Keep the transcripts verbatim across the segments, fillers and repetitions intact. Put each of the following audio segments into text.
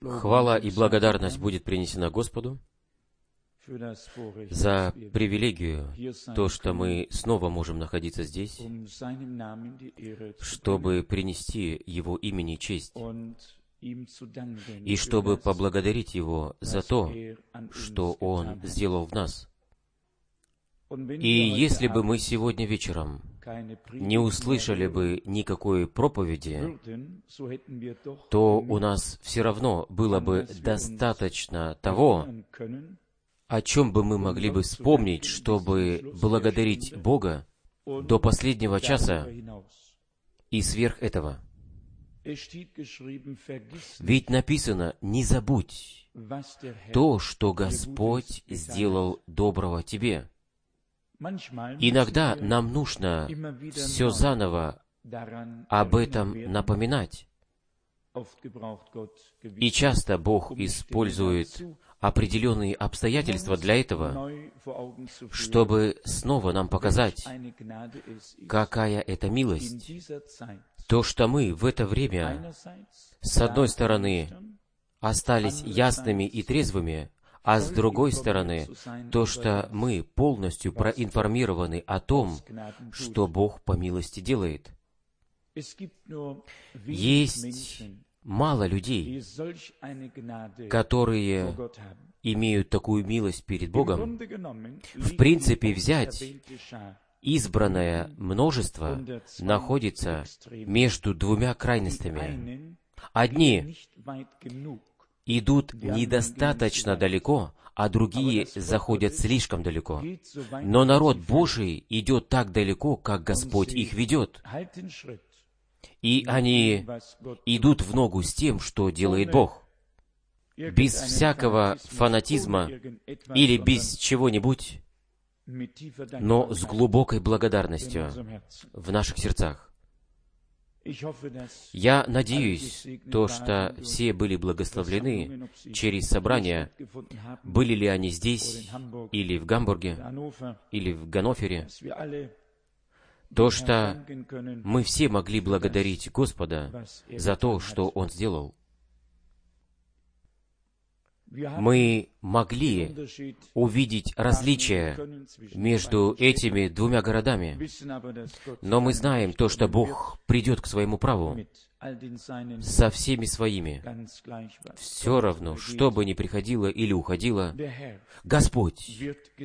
Хвала и благодарность будет принесена Господу за привилегию, то, что мы снова можем находиться здесь, чтобы принести Его имени честь, и чтобы поблагодарить Его за то, что Он сделал в нас. И если бы мы сегодня вечером не услышали бы никакой проповеди, то у нас все равно было бы достаточно того, о чем бы мы могли бы вспомнить, чтобы благодарить Бога до последнего часа и сверх этого. Ведь написано: «Не забудь то, что Господь сделал доброго тебе». Иногда нам нужно все заново об этом напоминать. И часто Бог использует определенные обстоятельства для этого, чтобы снова нам показать, какая это милость. То, что мы в это время, с одной стороны, остались ясными и трезвыми, а с другой стороны, то, что мы полностью проинформированы о том, что Бог по милости делает. Есть мало людей, которые имеют такую милость перед Богом. В принципе, взять избранное множество находится между двумя крайностями. Одни идут недостаточно далеко, а другие заходят слишком далеко. Но народ Божий идет так далеко, как Господь их ведет. И они идут в ногу с тем, что делает Бог. Без всякого фанатизма или без чего-нибудь, но с глубокой благодарностью в наших сердцах. Я надеюсь, то, что все были благословлены через собрание, были ли они здесь, или в Гамбурге, или в Ганновере, то, что мы все могли благодарить Господа за то, что Он сделал. Мы могли увидеть различия между этими двумя городами, но мы знаем то, что Бог придет к своему праву со всеми своими. Все равно, что бы ни приходило или уходило, Господь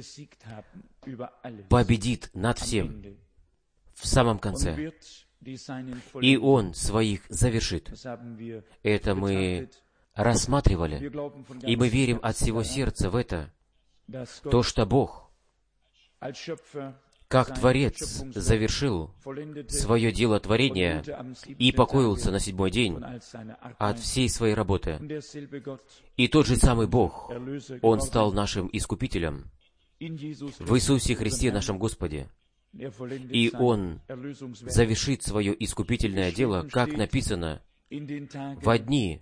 победит над всем в самом конце, и Он своих завершит. Это мы рассматривали, и мы верим от всего сердца в это, то, что Бог, как Творец, завершил свое дело творения и покоился на седьмой день от всей своей работы. И тот же самый Бог, Он стал нашим Искупителем в Иисусе Христе, нашем Господе. И Он завершит свое искупительное дело, как написано, во дни,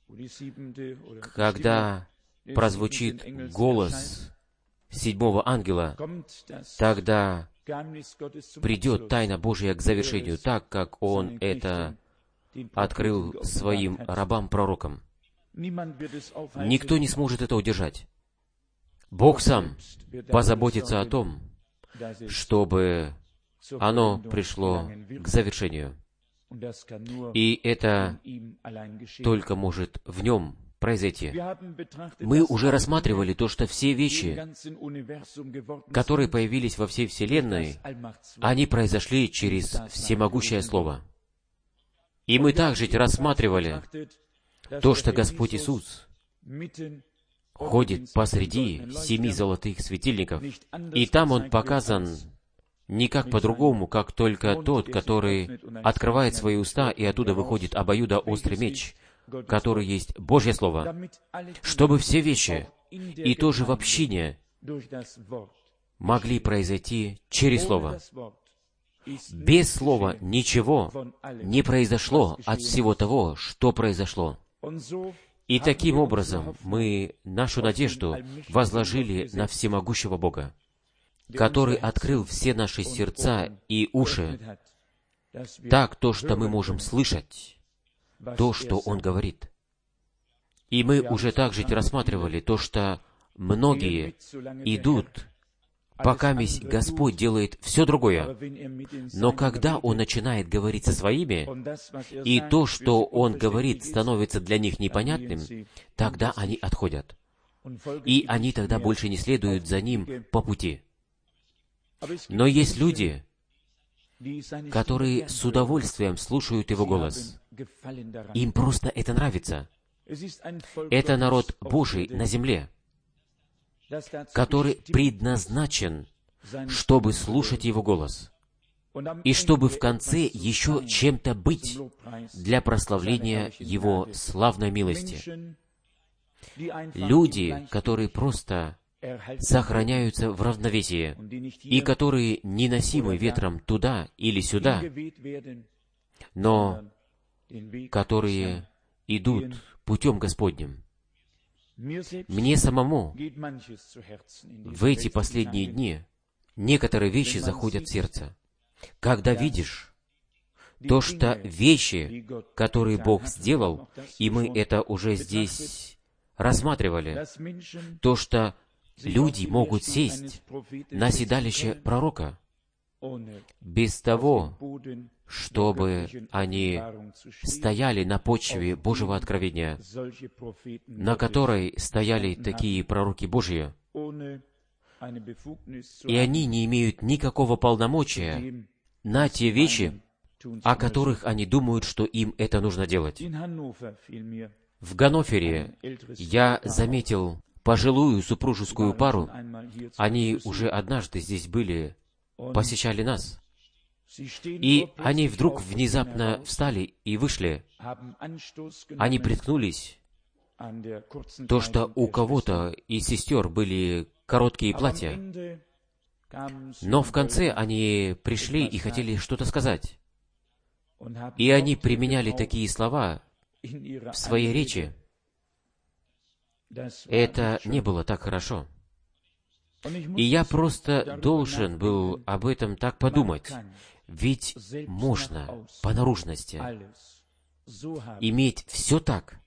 когда прозвучит голос седьмого ангела, тогда придет тайна Божия к завершению, так как Он это открыл своим рабам-пророкам. Никто не сможет это удержать. Бог сам позаботится о том, чтобы оно пришло к завершению. И это только может в Нем произойти. Мы уже рассматривали то, что все вещи, которые появились во всей Вселенной, они произошли через всемогущее Слово. И мы также рассматривали то, что Господь Иисус ходит посреди семи золотых светильников, и там Он показан никак по-другому, как только тот, который открывает свои уста, и оттуда выходит обоюдоострый меч, который есть Божье Слово, чтобы все вещи, и тоже в общине, могли произойти через Слово. Без Слова ничего не произошло от всего того, что произошло. И таким образом мы нашу надежду возложили на всемогущего Бога, который открыл все наши сердца и уши, так то, что мы можем слышать, то, что Он говорит. И мы уже также рассматривали то, что многие идут, пока Господь делает все другое. Но когда Он начинает говорить со своими, и то, что Он говорит, становится для них непонятным, тогда они отходят. И они тогда больше не следуют за Ним по пути. Но есть люди, которые с удовольствием слушают Его голос. Им просто это нравится. Это народ Божий на земле, который предназначен, чтобы слушать Его голос, и чтобы в конце еще чем-то быть для прославления Его славной милости. Люди, которые просто сохраняются в равновесии, и которые не носимы ветром туда или сюда, но которые идут путем Господним. Мне самому в эти последние дни некоторые вещи заходят в сердце. Когда видишь то, что вещи, которые Бог сделал, и мы это уже здесь рассматривали, то, что люди могут сесть на седалище пророка без того, чтобы они стояли на почве Божьего откровения, на которой стояли такие пророки Божьи, и они не имеют никакого полномочия на те вещи, о которых они думают, что им это нужно делать. В Ганновере я заметил пожилую супружескую пару. Они уже однажды здесь были, посещали нас. И они вдруг внезапно встали и вышли. Они приткнулись, то, что у кого-то из сестер были короткие платья. Но в конце они пришли и хотели что-то сказать. И они применяли такие слова в своей речи. Это не было так хорошо. И я просто должен был об этом так подумать. Ведь можно по наружности иметь все так,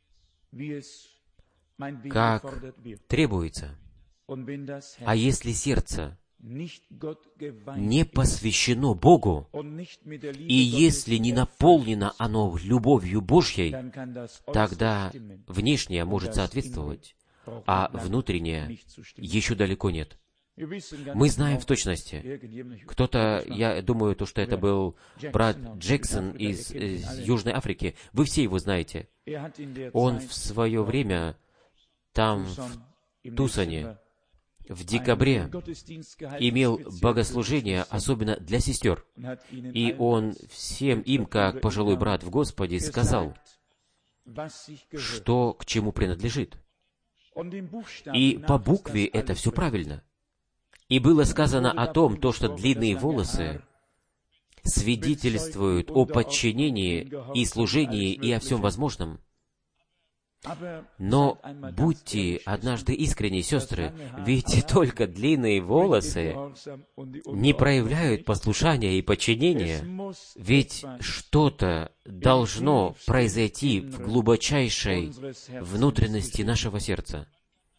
как требуется. А если сердце не посвящено Богу, и если не наполнено оно любовью Божьей, тогда внешнее может соответстввать, а внутреннее еще далеко нет. Мы знаем в точности. Кто-то, я думаю, то, что это был брат Джексон из, из Южной Африки. Вы все его знаете. Он в свое время там, в Тусоне, в декабре, имел богослужение, особенно для сестер. И он всем им, как пожилой брат в Господе, сказал, что к чему принадлежит. И по букве это все правильно. И было сказано о том, то, что длинные волосы свидетельствуют о подчинении и служении и о всем возможном. Но будьте однажды искренни, сестры, ведь только длинные волосы не проявляют послушания и подчинения, ведь что-то должно произойти в глубочайшей внутренности нашего сердца.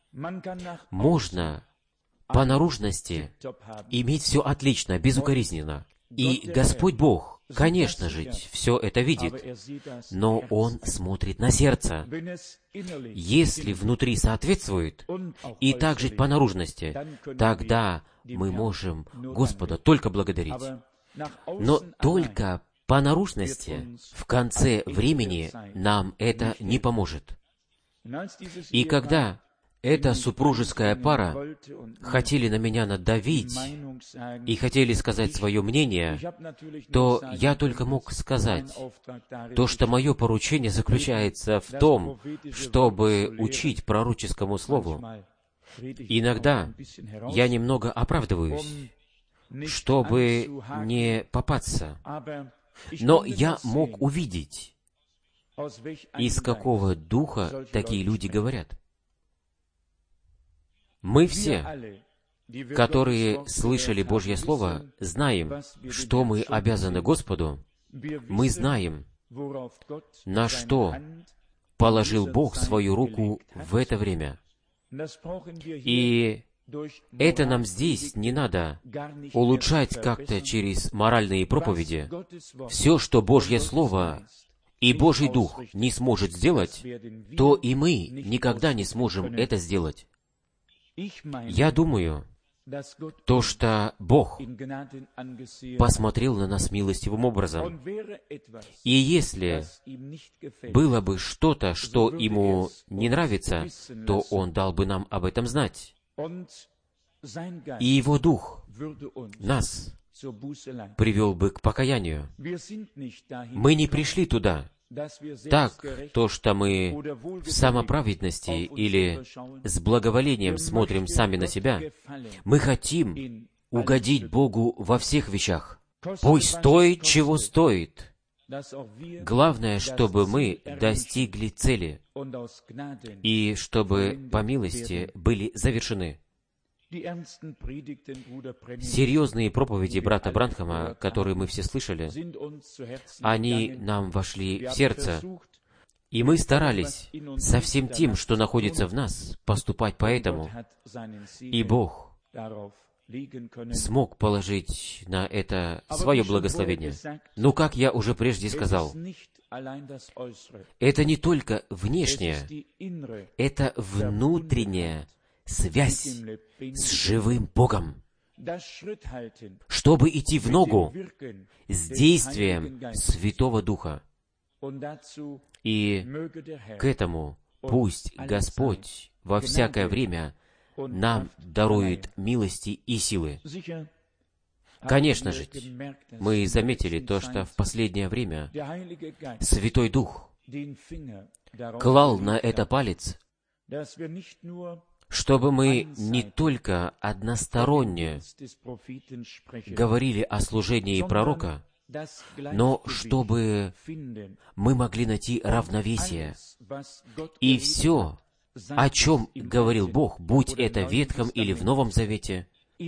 Можно по наружности иметь все отлично, безукоризненно. И Господь Бог, конечно же, все это видит, но Он смотрит на сердце. Если внутри соответствует, и также по наружности, тогда мы можем Господа только благодарить. Но только по наружности в конце времени нам это не поможет. И когда эта супружеская пара хотели на меня надавить и хотели сказать свое мнение, то я только мог сказать то, что мое поручение заключается в том, чтобы учить пророческому слову. Иногда я немного оправдываюсь, чтобы не попасться. Но я мог увидеть, из какого духа такие люди говорят. Мы все, которые слышали Божье Слово, знаем, что мы обязаны Господу. Мы знаем, на что положил Бог свою руку в это время. И это нам здесь не надо улучшать как-то через моральные проповеди. Все, что Божье Слово и Божий Дух не сможет сделать, то и мы никогда не сможем это сделать. Я думаю, то, что Бог посмотрел на нас милостивым образом. И если было бы что-то, что Ему не нравится, то Он дал бы нам об этом знать. И Его Дух нас привел бы к покаянию. Мы не пришли туда, так, то, что мы в самоправедности или с благоволением смотрим сами на себя. Мы хотим угодить Богу во всех вещах. Пусть стоит, чего стоит. Главное, чтобы мы достигли цели, и чтобы по милости были завершены. Серьезные проповеди брата Бранхама, которые мы все слышали, они нам вошли в сердце, и мы старались со всем тем, что находится в нас, поступать поэтому, и Бог смог положить на это свое благословение. Но, как я уже прежде сказал, это не только внешнее, это внутреннее, связь с живым Богом, чтобы идти в ногу с действием Святого Духа. И к этому пусть Господь во всякое время нам дарует милости и силы. Конечно же, мы заметили то, что в последнее время Святой Дух клал на это палец, чтобы мы не только односторонне говорили о служении пророка, но чтобы мы могли найти равновесие. И все, о чем говорил Бог, будь это в Ветхом или в Новом Завете,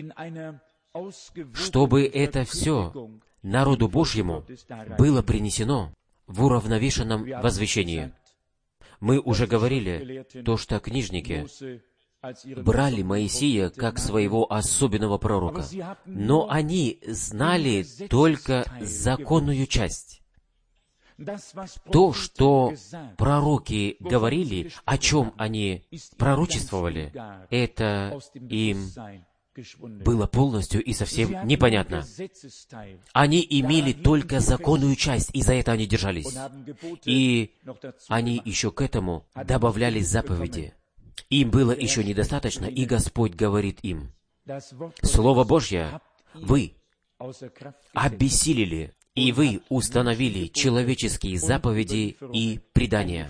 чтобы это все народу Божьему было принесено в уравновешенном возвещении. Мы уже говорили то, что книжники брали Моисея как своего особенного пророка, но они знали только законную часть. То, что пророки говорили, о чем они пророчествовали, это им было полностью и совсем непонятно. Они имели только законную часть, и за это они держались. И они еще к этому добавляли заповеди. Им было еще недостаточно, и Господь говорит им: «Слово Божье вы обессилили, и вы установили человеческие заповеди и предания».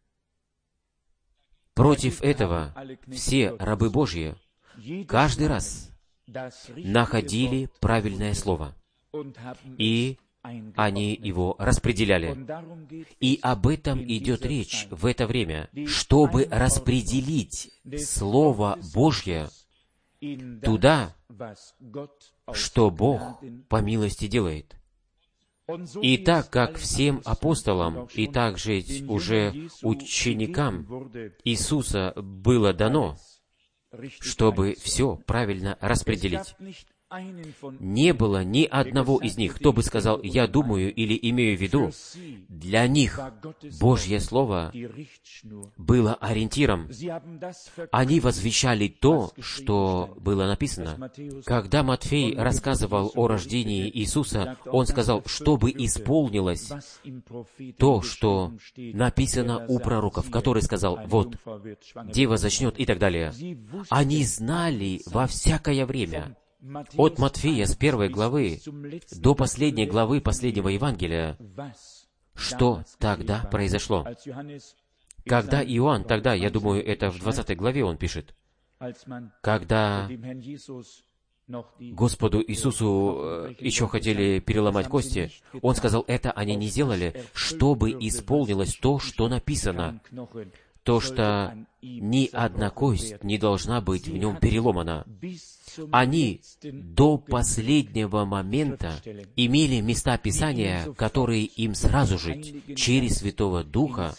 Против этого все рабы Божьи каждый раз находили правильное слово, и они его распределяли. И об этом идет речь в это время, чтобы распределить Слово Божье туда, что Бог по милости делает. И так как всем апостолам и также уже ученикам Иисуса было дано, чтобы все правильно распределить. Не было ни одного из них, кто бы сказал: «Я думаю» или «имею в виду». Для них Божье Слово было ориентиром. Они возвещали то, что было написано. Когда Матфей рассказывал о рождении Иисуса, он сказал, чтобы исполнилось то, что написано у пророков, который сказал: «Вот, дева зачнет» и так далее. Они знали во всякое время, от Матфея с первой главы до последней главы последнего Евангелия, что тогда произошло. Когда Иоанн, тогда, я думаю, это в двадцатой главе он пишет, когда Господу Иисусу еще хотели переломать кости, Он сказал, это они не сделали, чтобы исполнилось то, что написано, то, что ни одна кость не должна быть в нем переломана. Они до последнего момента имели места Писания, которые им сразу же, через Святого Духа,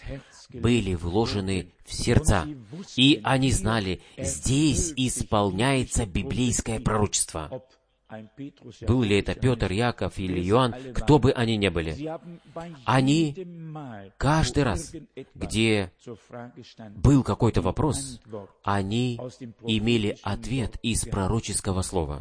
были вложены в сердца, и они знали, здесь исполняется библейское пророчество. Был ли это Петр, Яков или Иоанн, кто бы они ни были, они каждый раз, где был какой-то вопрос, они имели ответ из пророческого слова.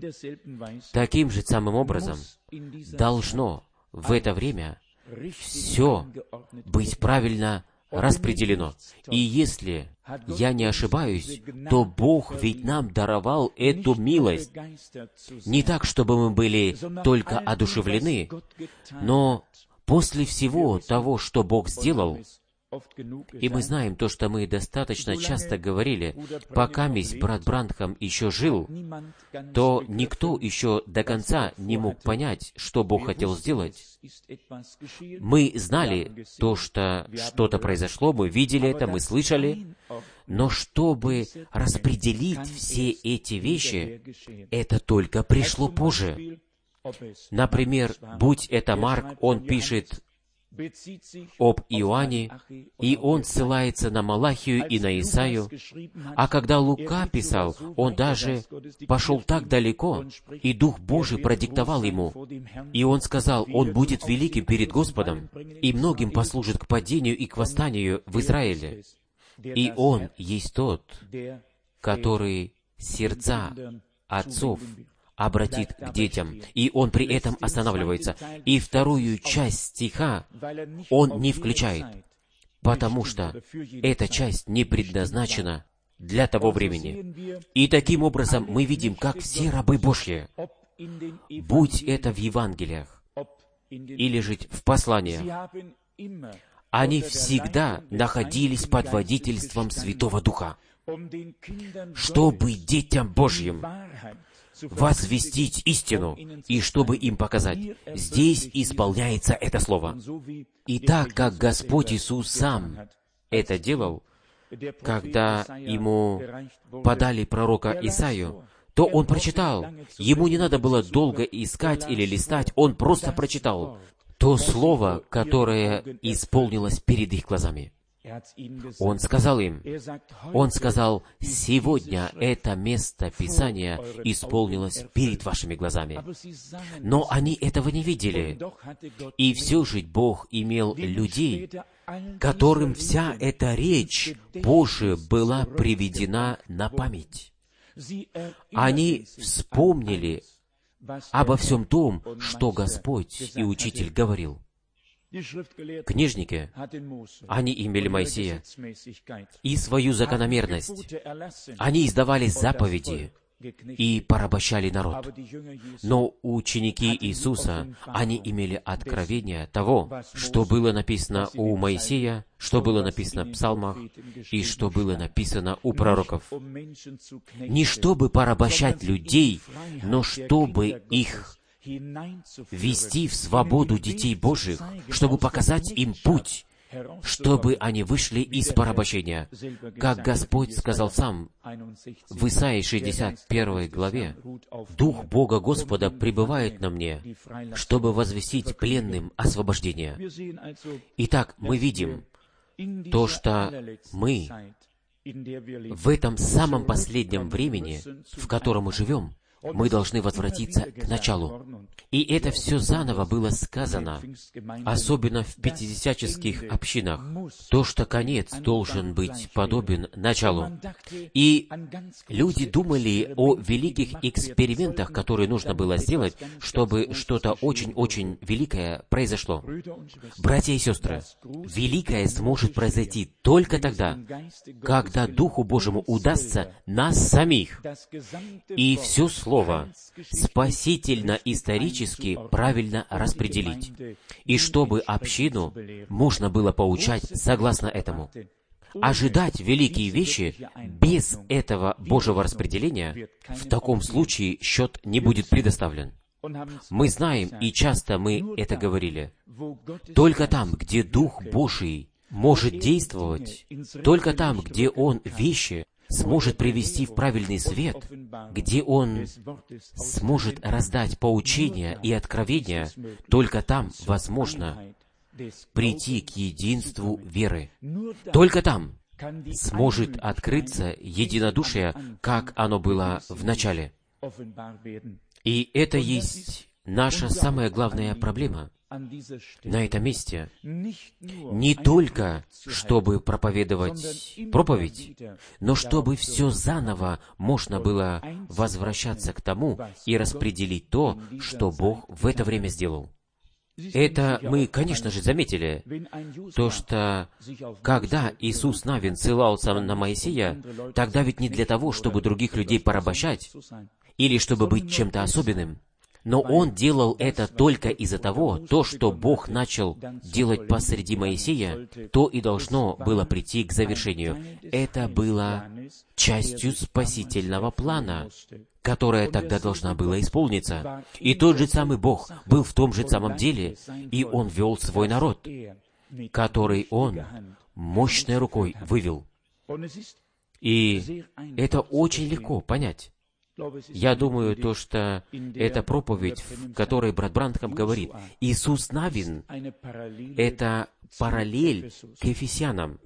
Таким же самым образом должно в это время все быть правильно распределено. И если я не ошибаюсь, то Бог ведь нам даровал эту милость. Не так, чтобы мы были только одушевлены, но после всего того, что Бог сделал, и мы знаем то, что мы достаточно часто говорили, пока мисс брат Бранхам еще жил, то никто еще до конца не мог понять, что Бог хотел сделать. Мы знали то, что что-то произошло, мы видели это, мы слышали, но чтобы распределить все эти вещи, это только пришло позже. Например, будь это Марк, он пишет об Иоанне, и он ссылается на Малахию и на Исаию. А когда Лука писал, он даже пошел так далеко, и Дух Божий продиктовал ему. И он сказал, он будет великим перед Господом, и многим послужит к падению и к восстанию в Израиле. И он есть тот, который сердца отцов обратит к детям, и он при этом останавливается. И вторую часть стиха он не включает, потому что эта часть не предназначена для того времени. И таким образом мы видим, как все рабы Божьи, будь это в Евангелиях или же в посланиях, они всегда находились под водительством Святого Духа, чтобы детям Божьим возвестить истину, и чтобы им показать, здесь исполняется это слово. И так как Господь Иисус сам это делал, когда ему подали пророка Исаию, то он прочитал. Ему не надо было долго искать или листать, он просто прочитал то слово, которое исполнилось перед их глазами. Он сказал им, Он сказал, «Сегодня это место Писания исполнилось перед вашими глазами». Но они этого не видели. И все же Бог имел людей, которым вся эта речь Божия была приведена на память. Они вспомнили обо всем том, что Господь и Учитель говорил. Книжники, они имели Моисея и свою закономерность. Они издавали заповеди и порабощали народ. Но ученики Иисуса, они имели откровение того, что было написано у Моисея, что было написано в псалмах и что было написано у пророков. Не чтобы порабощать людей, но чтобы их ввести в свободу детей Божьих, чтобы показать им путь, чтобы они вышли из порабощения. Как Господь сказал сам в Исаии шестьдесят первой главе, «Дух Бога Господа пребывает на мне, чтобы возвестить пленным освобождение». Итак, мы видим то, что мы в этом самом последнем времени, в котором мы живем, мы должны возвратиться к началу. И это все заново было сказано, особенно в пятидесятнических общинах, то, что конец должен быть подобен началу. И люди думали о великих экспериментах, которые нужно было сделать, чтобы что-то очень-очень великое произошло. Братья и сестры, великое сможет произойти только тогда, когда Духу Божьему удастся нас самих и все слово спасительно-исторически правильно распределить, и чтобы общину можно было поучать согласно этому. Ожидать великие вещи без этого Божьего распределения, в таком случае счет не будет предоставлен. Мы знаем, и часто мы это говорили, только там, где Дух Божий может действовать, только там, где Он вещи сможет привести в правильный свет, где Он сможет раздать поучения и откровения, только там возможно прийти к единству веры. Только там сможет открыться единодушие, как оно было в начале. И это есть наша самая главная проблема на этом месте. Не только, чтобы проповедовать проповедь, но чтобы все заново можно было возвращаться к тому и распределить то, что Бог в это время сделал. Это мы, конечно же, заметили, то, что когда Иисус Навин ссылался на Моисея, тогда ведь не для того, чтобы других людей порабощать, или чтобы быть чем-то особенным, но он делал это только из-за того, то, что Бог начал делать посреди Моисея, то и должно было прийти к завершению. Это было частью спасительного плана, которая тогда должна была исполниться. И тот же самый Бог был в том же самом деле, и Он вел свой народ, который Он мощной рукой вывел. И это очень легко понять. Я думаю, то, что эта проповедь, в которой брат Бранхам говорит, Иисус Навин — это параллель к Ефесянам,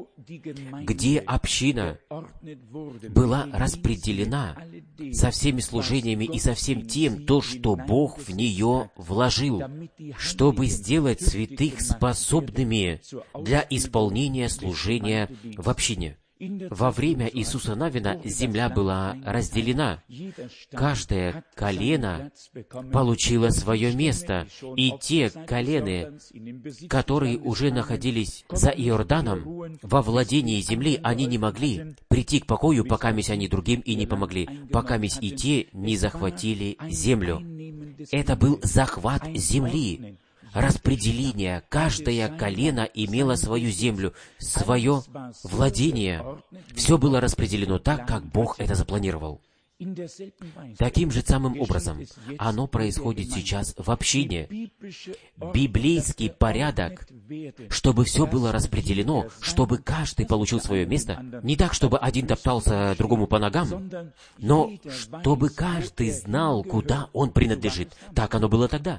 где община была распределена со всеми служениями и со всем тем, то, что Бог в нее вложил, чтобы сделать святых способными для исполнения служения в общине. Во время Иисуса Навина земля была разделена. Каждое колено получило свое место, и те колены, которые уже находились за Иорданом, во владении земли, они не могли прийти к покою, покамись они другим и не помогли, покамись и те не захватили землю. Это был захват земли. Распределение. Каждое колено имело свою землю, свое владение. Все было распределено так, как Бог это запланировал. Таким же самым образом оно происходит сейчас в общине. Библейский порядок, чтобы все было распределено, чтобы каждый получил свое место, не так, чтобы один топтался другому по ногам, но чтобы каждый знал, куда он принадлежит. Так оно было тогда.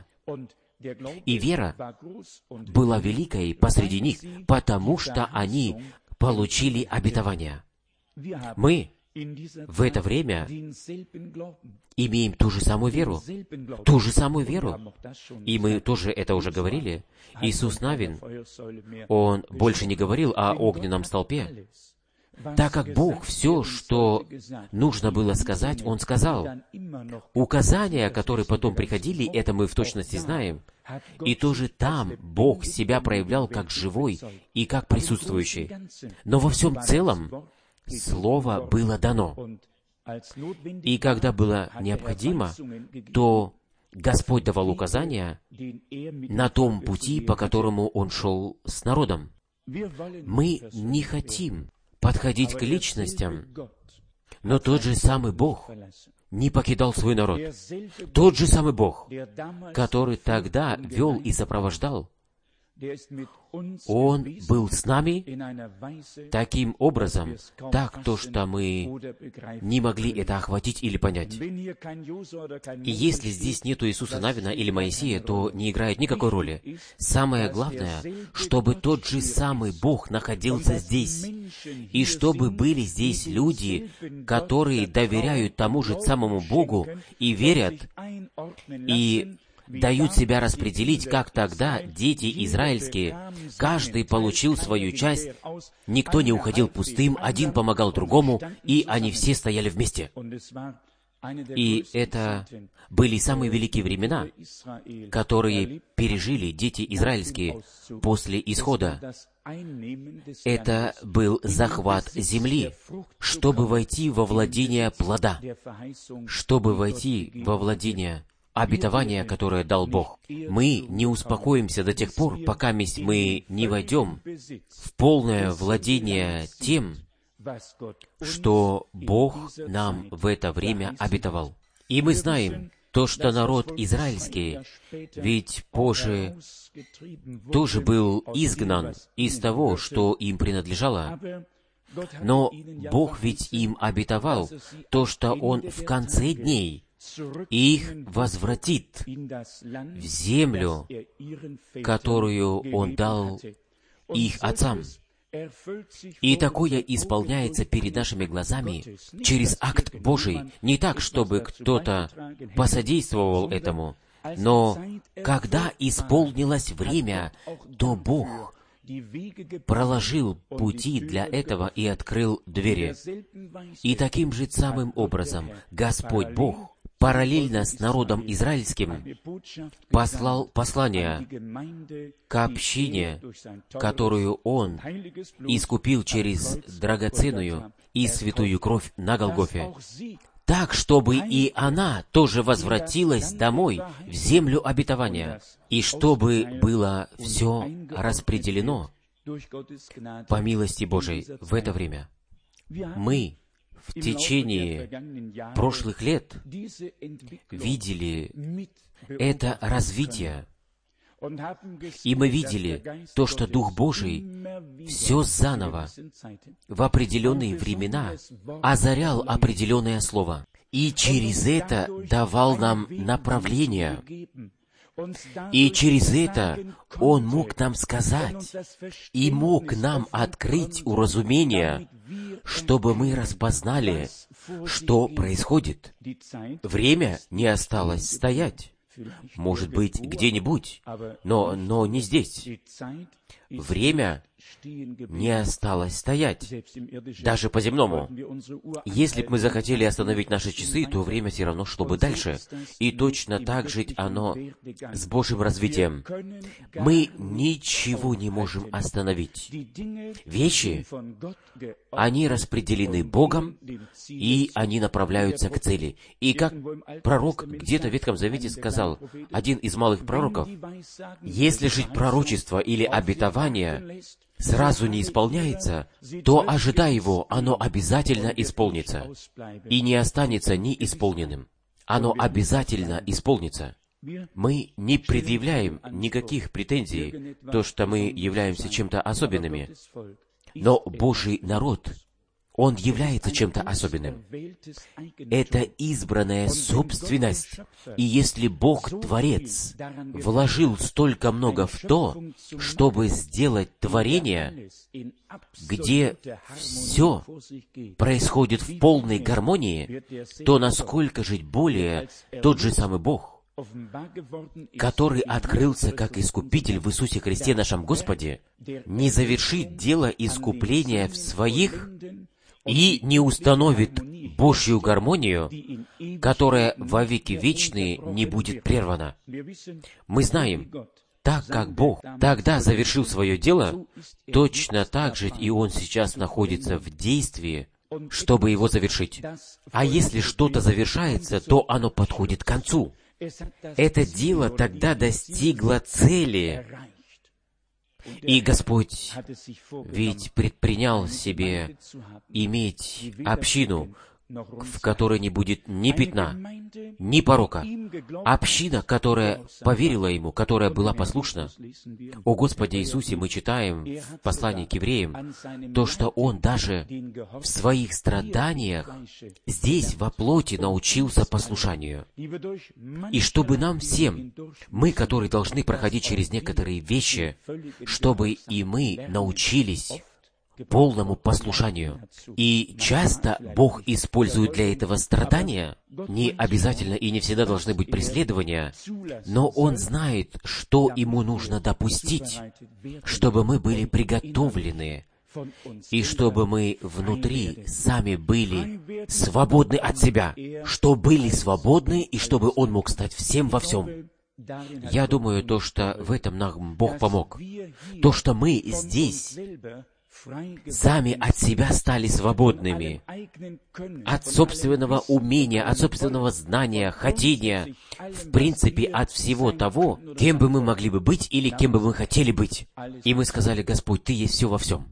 И вера была великой посреди них, потому что они получили обетование. Мы в это время имеем ту же самую веру, ту же самую веру. И мы тоже это уже говорили. Иисус Навин, Он больше не говорил о огненном столпе, так как Бог все, что нужно было сказать, Он сказал. Указания, которые потом приходили, это мы в точности знаем. И тоже там Бог себя проявлял как живой и как присутствующий. Но во всем целом Слово было дано. И когда было необходимо, то Господь давал указания на том пути, по которому Он шел с народом. Мы не хотим подходить к личностям, но тот же самый Бог не покидал свой народ. Тот же самый Бог, который тогда вел и сопровождал, Он был с нами таким образом, так то, что мы не могли это охватить или понять. И если здесь нету Иисуса Навина или Моисея, то не играет никакой роли. Самое главное, чтобы тот же самый Бог находился здесь, и чтобы были здесь люди, которые доверяют тому же самому Богу и верят, и дают себя распределить, как тогда дети израильские. Каждый получил свою часть, никто не уходил пустым, один помогал другому, и они все стояли вместе. И это были самые великие времена, которые пережили дети израильские после исхода. Это был захват земли, чтобы войти во владение плода, чтобы войти во владение обетование, которое дал Бог. Мы не успокоимся до тех пор, пока мы не войдем в полное владение тем, что Бог нам в это время обетовал. И мы знаем то, что народ израильский, ведь позже тоже был изгнан из того, что им принадлежало. Но Бог ведь им обетовал то, что Он в конце дней и их возвратит в землю, которую Он дал их отцам. И такое исполняется перед нашими глазами через акт Божий. Не так, чтобы кто-то посодействовал этому, но когда исполнилось время, то Бог проложил пути для этого и открыл двери. И таким же самым образом Господь Бог параллельно с народом израильским послал послание к общине, которую Он искупил через драгоценную и святую кровь на Голгофе, так, чтобы и она тоже возвратилась домой, в землю обетования, и чтобы было все распределено по милости Божией в это время. Мы в течение прошлых лет видели это развитие, и мы видели то, что Дух Божий все заново в определенные времена озарял определенное слово, и через это давал нам направление, и через это Он мог нам сказать и мог нам открыть уразумение, чтобы мы распознали, что происходит. Время не осталось стоять. Может быть, где-нибудь, но, но не здесь. Время не осталось стоять, даже по-земному. Если бы мы захотели остановить наши часы, то время все равно шло бы дальше. И точно так же оно с Божьим развитием. Мы ничего не можем остановить. Вещи, они распределены Богом, и они направляются к цели. И как пророк где-то в Ветхом Завете сказал, один из малых пророков, если же пророчество или обетование сразу не исполняется, то ожидай его, оно обязательно исполнится, и не останется неисполненным. Оно обязательно исполнится. Мы не предъявляем никаких претензий, то, что мы являемся чем-то особенными, но Божий народ, он является чем-то особенным. Это избранная собственность. И если Бог, Творец, вложил столько много в то, чтобы сделать творение, где все происходит в полной гармонии, то насколько же более тот же самый Бог, который открылся как Искупитель в Иисусе Христе нашем Господе, не завершит дело искупления в своих и не установит Божью гармонию, которая во веки вечные не будет прервана. Мы знаем, так как Бог тогда завершил свое дело, точно так же и Он сейчас находится в действии, чтобы его завершить. А если что-то завершается, то оно подходит к концу. Это дело тогда достигло цели. И Господь ведь предпринял себе иметь общину, в которой не будет ни пятна, ни порока. Община, которая поверила Ему, которая была послушна. О Господе Иисусе мы читаем в послании к евреям, то, что Он даже в своих страданиях здесь, во плоти, научился послушанию. И чтобы нам всем, мы, которые должны проходить через некоторые вещи, чтобы и мы научились полному послушанию. И часто Бог использует для этого страдания. Не обязательно и не всегда должны быть преследования, но Он знает, что Ему нужно допустить, чтобы мы были приготовлены, и чтобы мы внутри сами были свободны от себя, что были свободны, и чтобы Он мог стать всем во всем. Я думаю, то, что в этом нам Бог помог. То, что мы здесь сами от себя стали свободными, от собственного умения, от собственного знания, хотения, в принципе, от всего того, кем бы мы могли бы быть или кем бы мы хотели быть. И мы сказали: Господь, Ты есть все во всем.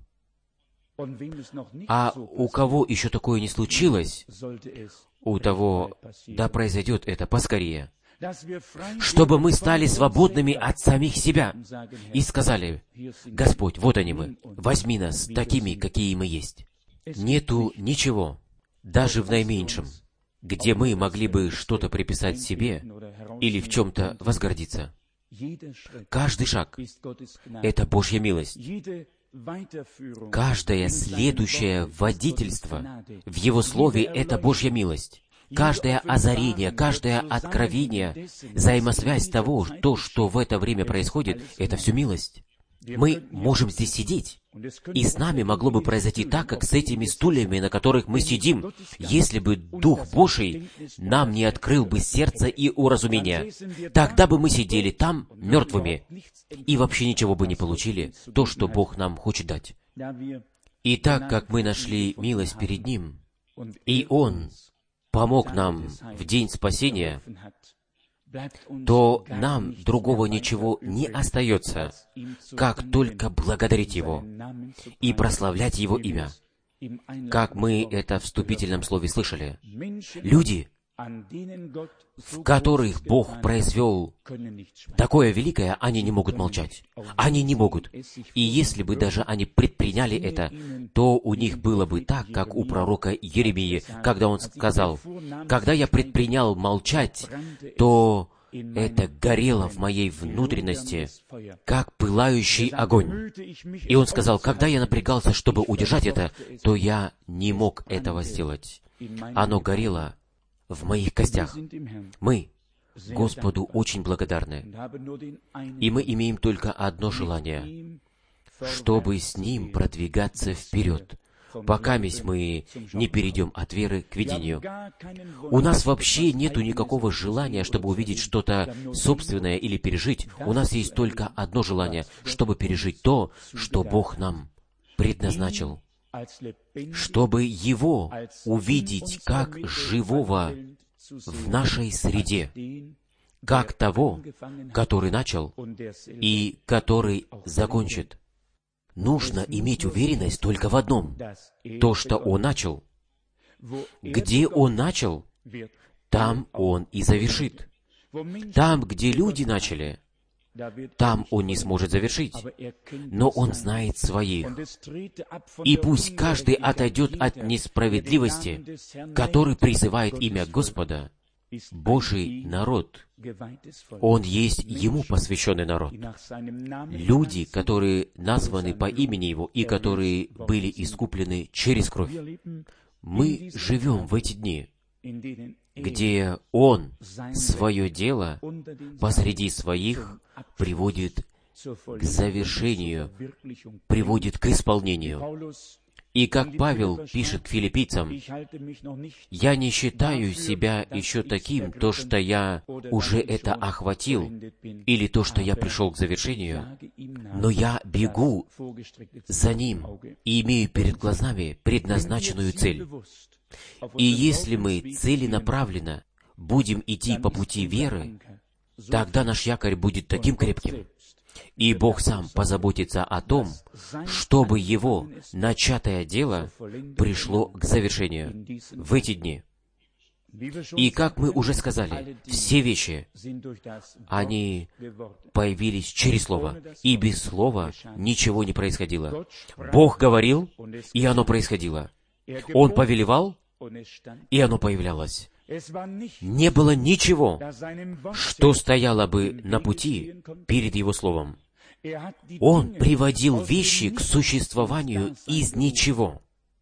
А у кого еще такое не случилось, у того, да произойдет это поскорее, чтобы мы стали свободными от самих себя и сказали: Господь, вот они мы, возьми нас такими, какие мы есть. Нету ничего, даже в наименьшем, где мы могли бы что-то приписать себе или в чем-то возгордиться. Каждый шаг — это Божья милость. Каждое следующее водительство в Его Слове — это Божья милость. Каждое озарение, каждое откровение, взаимосвязь того, то, что в это время происходит, это все милость. Мы можем здесь сидеть, и с нами могло бы произойти так, как с этими стульями, на которых мы сидим, если бы Дух Божий нам не открыл бы сердце и уразумение. Тогда бы мы сидели там мертвыми, и вообще ничего бы не получили, то, что Бог нам хочет дать. И так как мы нашли милость перед Ним, и Он помог нам в день спасения, то нам другого ничего не остается, как только благодарить Его и прославлять Его имя. Как мы это в вступительном слове слышали. Люди, в которых Бог произвел такое великое, они не могут молчать. Они не могут. И если бы даже они предприняли это, то у них было бы так, как у пророка Иеремии, когда он сказал: «Когда я предпринял молчать, то это горело в моей внутренности, как пылающий огонь». И он сказал: «Когда я напрягался, чтобы удержать это, то я не мог этого сделать. Оно горело в моих костях». Мы Господу очень благодарны. И мы имеем только одно желание, чтобы с Ним продвигаться вперед, пока мы не перейдем от веры к видению. У нас вообще нету никакого желания, чтобы увидеть что-то собственное или пережить. У нас есть только одно желание, чтобы пережить то, что Бог нам предназначил, чтобы Его увидеть как живого в нашей среде, как того, который начал и который закончит. Нужно иметь уверенность только в одном: то, что Он начал. Где Он начал, там Он и завершит. Там, где люди начали, там Он не сможет завершить. Но Он знает своих. И пусть каждый отойдет от несправедливости, который призывает имя Господа. Божий народ, он есть Ему посвященный народ. Люди, которые названы по имени Его и которые были искуплены через кровь. Мы живем в эти дни, где Он свое дело посреди своих приводит к завершению, приводит к исполнению. И как Павел пишет к филиппийцам: «Я не считаю себя еще таким, то, что я уже это охватил, или то, что я пришел к завершению, но я бегу за Ним и имею перед глазами предназначенную цель». И если мы целенаправленно будем идти по пути веры, тогда наш якорь будет таким крепким, и Бог сам позаботится о том, чтобы Его начатое дело пришло к завершению в эти дни. И как мы уже сказали, все вещи, они появились через Слово, и без Слова ничего не происходило. Бог говорил, и оно происходило. Он повелевал, и оно появлялось. Не было ничего, что стояло бы на пути перед Его Словом. Он приводил вещи к существованию из ничего.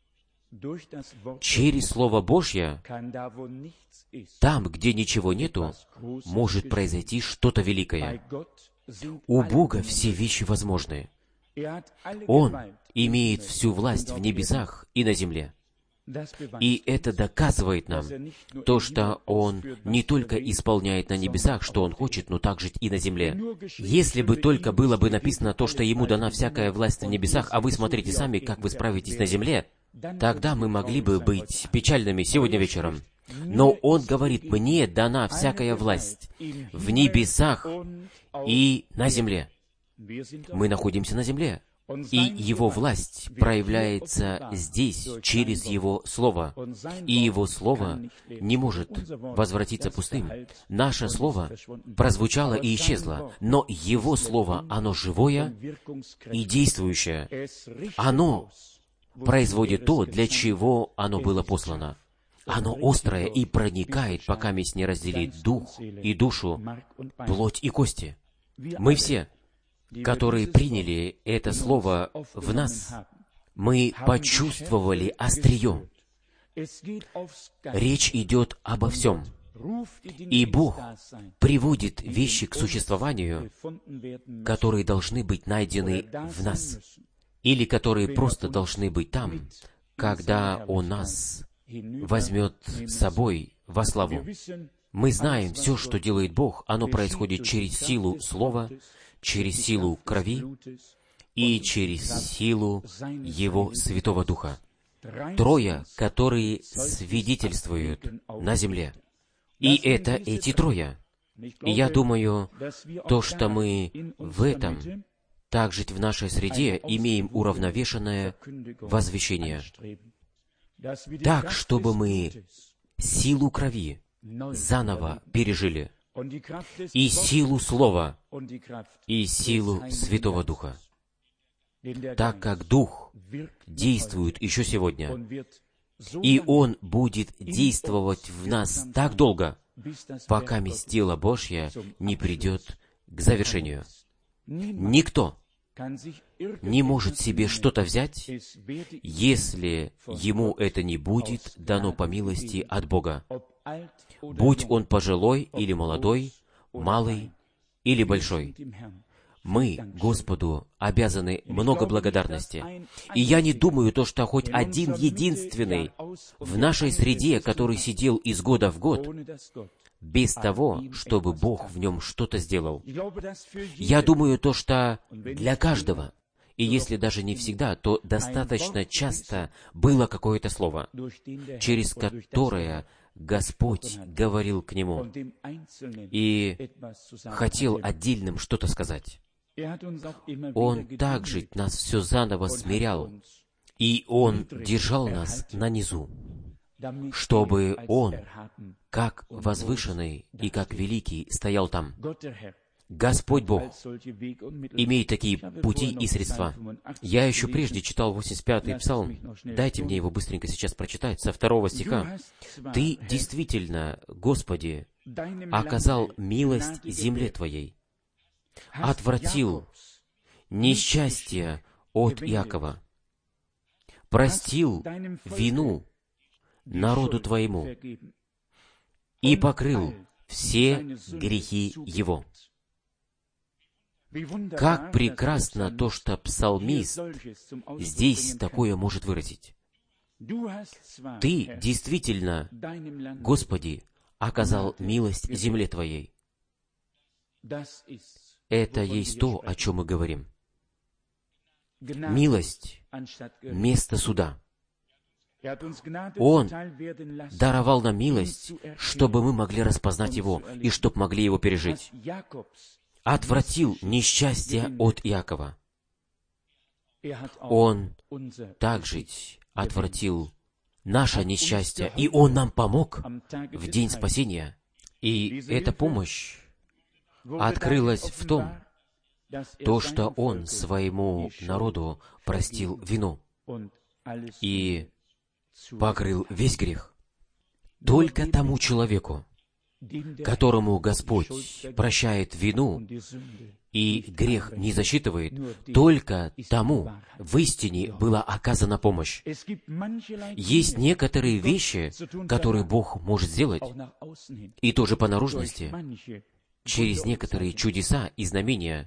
Через Слово Божье, там, где ничего нету, может произойти что-то великое. У Бога все вещи возможны. Он имеет всю власть в небесах и на земле. И это доказывает нам то, что Он не только исполняет на небесах, что Он хочет, но также и на земле. Если бы только было бы написано то, что Ему дана всякая власть в небесах, а вы смотрите сами, как вы справитесь на земле, тогда мы могли бы быть печальными сегодня вечером. Но Он говорит: «Мне дана всякая власть в небесах и на земле». Мы находимся на земле. И Его власть проявляется здесь, через Его Слово. И Его Слово не может возвратиться пустым. Наше Слово прозвучало и исчезло, но Его Слово, оно живое и действующее. Оно производит то, для чего оно было послано. Оно острое и проникает, пока месть не разделит дух и душу, плоть и кости. Мы все, которые приняли это слово в нас, мы почувствовали острие. Речь идет обо всем. И Бог приводит вещи к существованию, которые должны быть найдены в нас, или которые просто должны быть там, когда Он нас возьмет с собой во славу. Мы знаем, все, что делает Бог, оно происходит через силу Слова, через силу крови и через силу Его Святого Духа. Трое, которые свидетельствуют на земле. И это эти трое. И я думаю, то, что мы в этом, также в нашей среде, имеем уравновешенное возвещение. Так, чтобы мы силу крови заново пережили, и силу Слова, и силу Святого Духа. Так как Дух действует еще сегодня, и Он будет действовать в нас так долго, пока дело Божье не придет к завершению. Никто не может себе что-то взять, если ему это не будет дано по милости от Бога. Будь он пожилой или молодой, малый или большой. Мы Господу обязаны много благодарности. И я не думаю то, что хоть один единственный в нашей среде, который сидел из года в год, без того, чтобы Бог в нем что-то сделал. Я думаю то, что для каждого, и если даже не всегда, то достаточно часто было какое-то слово, через которое Господь говорил к нему и хотел отдельным что-то сказать. Он также нас все заново смирял, и Он держал нас на низу, чтобы Он, как возвышенный и как великий, стоял там. Господь Бог имеет такие пути и средства. Я еще прежде читал восемьдесят пятый Псалм. Дайте мне его быстренько сейчас прочитать, со второго стиха. «Ты действительно, Господи, оказал милость земле Твоей, отвратил несчастье от Иакова, простил вину народу Твоему и покрыл все грехи его». Как прекрасно то, что псалмист здесь такое может выразить. Ты действительно, Господи, оказал милость земле Твоей. Это есть то, о чем мы говорим. Милость — место суда. Он даровал нам милость, чтобы мы могли распознать Его и чтобы могли Его пережить. Отвратил несчастье от Иакова. Он также отвратил наше несчастье, и Он нам помог в день спасения. И эта помощь открылась в том, то, что Он своему народу простил вину и покрыл весь грех. Только тому человеку, которому Господь прощает вину и грех не засчитывает, только тому в истине была оказана помощь. Есть некоторые вещи, которые Бог может сделать, и тоже по наружности, через некоторые чудеса и знамения.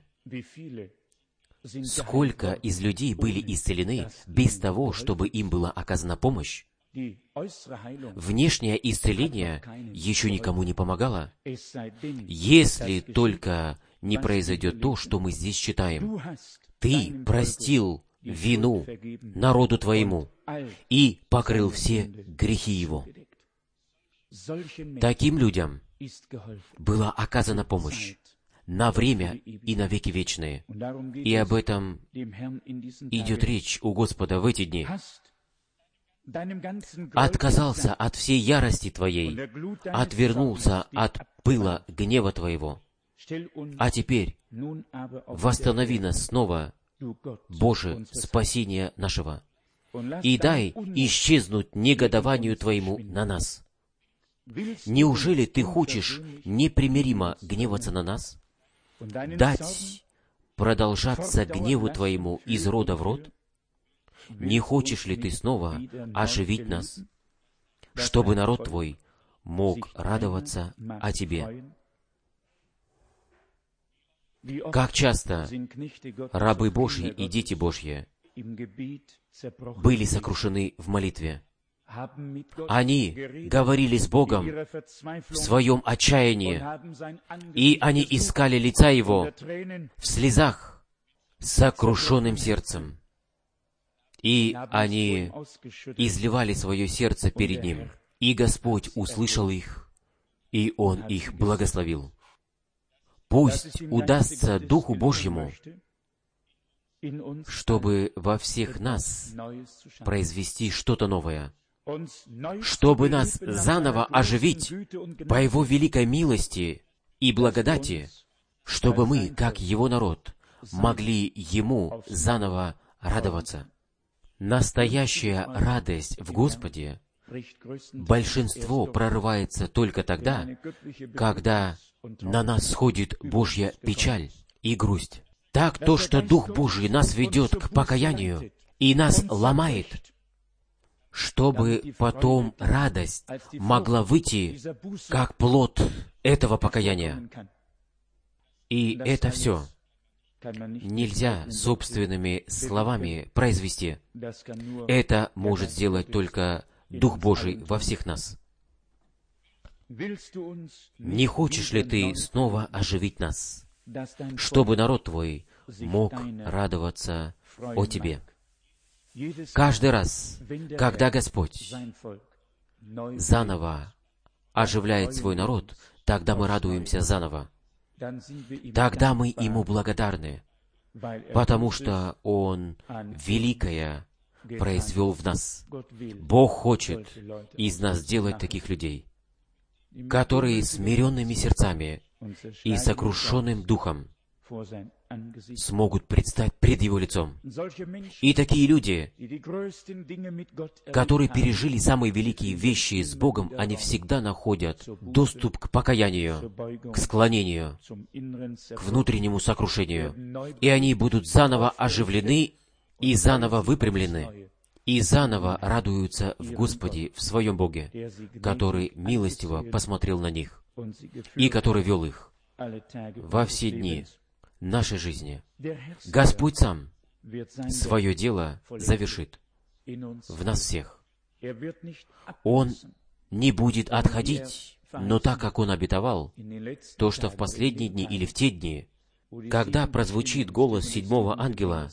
Сколько из людей были исцелены без того, чтобы им была оказана помощь? Внешнее исцеление еще никому не помогало, если только не произойдет то, что мы здесь читаем. Ты простил вину народу Твоему и покрыл все грехи его. Таким людям была оказана помощь на время и на веки вечные. И об этом идет речь у Господа в эти дни. Отказался от всей ярости Твоей, отвернулся от пыла гнева Твоего. А теперь восстанови нас снова, Боже, спасение нашего. и дай исчезнуть негодованию Твоему на нас. Неужели Ты хочешь непримиримо гневаться на нас? Дать продолжаться гневу Твоему из рода в род? Не хочешь ли Ты снова оживить нас, чтобы народ Твой мог радоваться о Тебе? Как часто рабы Божьи и дети Божьи были сокрушены в молитве. Они говорили с Богом в своем отчаянии, и они искали лица Его в слезах, с сокрушенным сердцем. И они изливали свое сердце перед Ним. И Господь услышал их, и Он их благословил. Пусть удастся Духу Божьему, чтобы во всех нас произвести что-то новое, чтобы нас заново оживить по Его великой милости и благодати, чтобы мы, как Его народ, могли Ему заново радоваться. Настоящая радость в Господе, большинство прорывается только тогда, когда на нас сходит Божья печаль и грусть. Так то, что Дух Божий нас ведет к покаянию и нас ломает, чтобы потом радость могла выйти как плод этого покаяния. И это все нельзя собственными словами произвести. Это может сделать только Дух Божий во всех нас. Не хочешь ли Ты снова оживить нас, чтобы народ Твой мог радоваться о Тебе? Каждый раз, когда Господь заново оживляет свой народ, тогда мы радуемся заново. Тогда мы Ему благодарны, потому что Он великое произвел в нас. Бог хочет из нас сделать таких людей, которые смиренными сердцами и сокрушенным духом смогут предстать пред Его лицом. И такие люди, которые пережили самые великие вещи с Богом, они всегда находят доступ к покаянию, к склонению, к внутреннему сокрушению. И они будут заново оживлены и заново выпрямлены, и заново радуются в Господе, в своем Боге, который милостиво посмотрел на них, и который вел их во все дни нашей жизни. Господь сам свое дело завершит в нас всех. Он не будет отходить, но так, как Он обетовал, то, что в последние дни или в те дни, когда прозвучит голос седьмого ангела,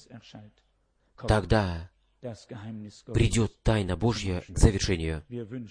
тогда придет тайна Божья к завершению.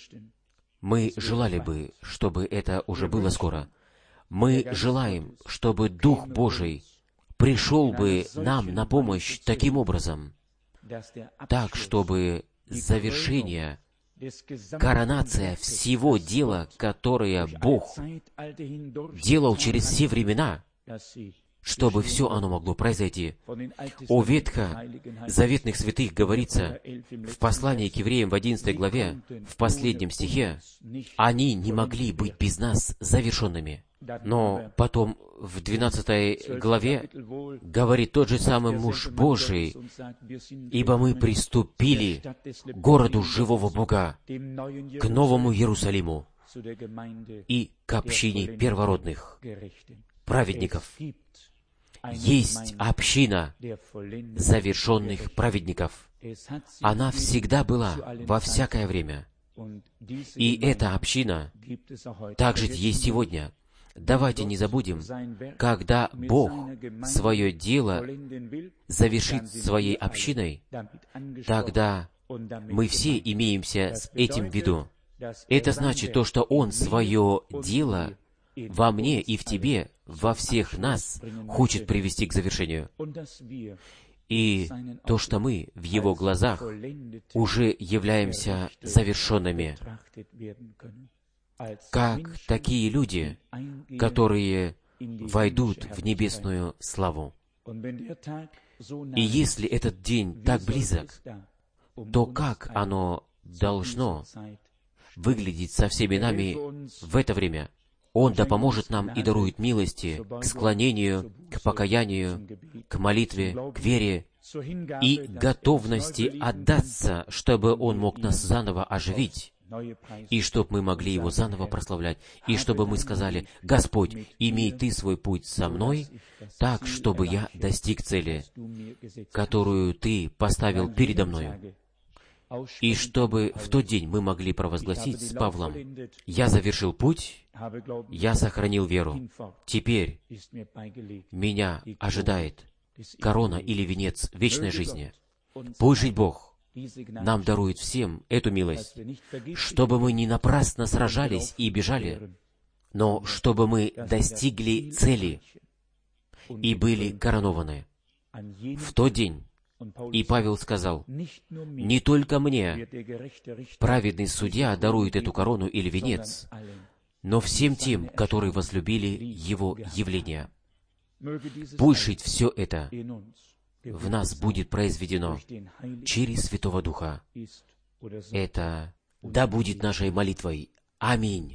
Мы желали бы, чтобы это уже было скоро. Мы желаем, чтобы Дух Божий пришел бы нам на помощь таким образом, так, чтобы завершение, коронация всего дела, которое Бог делал через все времена, чтобы все оно могло произойти. О ветхозаветных святых говорится в послании к евреям в одиннадцатой главе, в последнем стихе, «Они не могли быть без нас завершенными». Но потом в двенадцатой главе говорит тот же самый муж Божий, «Ибо мы приступили к городу живого Бога, к новому Иерусалиму и к общине первородных праведников». Есть община завершенных праведников. Она всегда была во всякое время. И эта община также есть сегодня. Давайте не забудем, когда Бог свое дело завершит своей общиной, тогда мы все имеемся с этим в виду. Это значит то, что Он свое дело во мне и в тебе, во всех нас, хочет привести к завершению. И то, что мы в Его глазах уже являемся завершенными, как такие люди, которые войдут в небесную славу. И если этот день так близок, то как оно должно выглядеть со всеми нами в это время. Он да поможет нам и дарует милости к склонению, к покаянию, к молитве, к вере и готовности отдаться, чтобы Он мог нас заново оживить, и чтобы мы могли Его заново прославлять, и чтобы мы сказали: «Господь, имей Ты свой путь со мной, так, чтобы я достиг цели, которую Ты поставил передо мною». И чтобы в тот день мы могли провозгласить с Павлом: «Я завершил путь, я сохранил веру. Теперь меня ожидает корона или венец вечной жизни». Пусть жить Бог нам дарует всем эту милость, чтобы мы не напрасно сражались и бежали, но чтобы мы достигли цели и были коронованы в тот день. И Павел сказал: «Не только мне, праведный судья, дарует эту корону или венец, но всем тем, которые возлюбили Его явление». Пусть жить все это в нас будет произведено через Святого Духа. Это да будет нашей молитвой. Аминь.